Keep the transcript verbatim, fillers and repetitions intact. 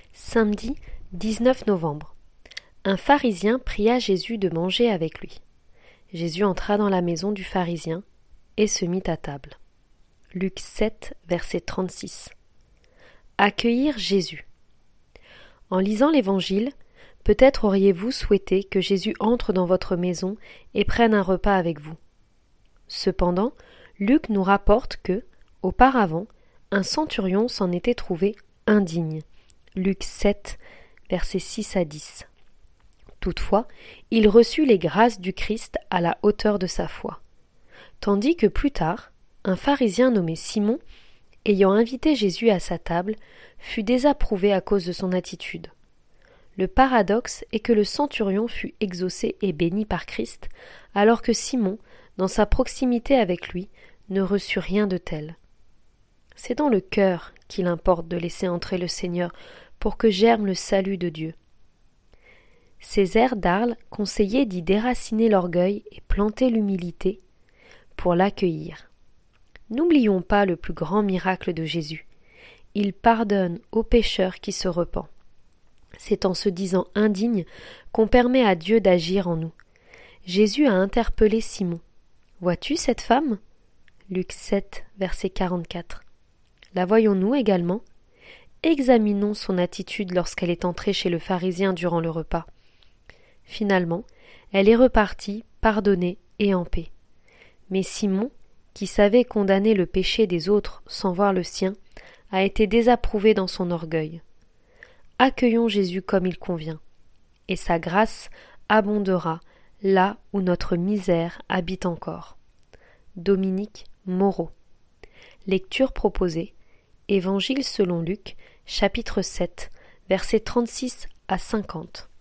Samedi dix-neuf novembre. Un pharisien pria Jésus de manger avec lui. Jésus entra dans la maison du pharisien et se mit à table. Luc sept, verset trente-six. Accueillir Jésus. En lisant l'Évangile, peut-être auriez-vous souhaité que Jésus entre dans votre maison et prenne un repas avec vous. Cependant, Luc nous rapporte que, auparavant, un centurion s'en était trouvé indigne. Luc sept, versets six à dix. Toutefois, il reçut les grâces du Christ à la hauteur de sa foi. Tandis que plus tard, un pharisien nommé Simon, ayant invité Jésus à sa table, fut désapprouvé à cause de son attitude. Le paradoxe est que le centurion fut exaucé et béni par Christ, alors que Simon, dans sa proximité avec lui, ne reçut rien de tel. C'est dans le cœur qu'il importe de laisser entrer le Seigneur pour que germe le salut de Dieu. Césaire d'Arles conseillait d'y déraciner l'orgueil et planter l'humilité pour l'accueillir. N'oublions pas le plus grand miracle de Jésus. Il pardonne aux pécheurs qui se repentent. C'est en se disant indigne qu'on permet à Dieu d'agir en nous. Jésus a interpellé Simon. « Vois-tu cette femme » Luc sept, verset quarante-quatre. La voyons-nous également ? Examinons son attitude lorsqu'elle est entrée chez le pharisien durant le repas. Finalement, elle est repartie, pardonnée et en paix. Mais Simon, qui savait condamner le péché des autres sans voir le sien, a été désapprouvé dans son orgueil. Accueillons Jésus comme il convient, et sa grâce abondera là où notre misère habite encore. Dominique Moreau. Lecture proposée. Évangile selon Luc, chapitre sept, versets trente-six à cinquante.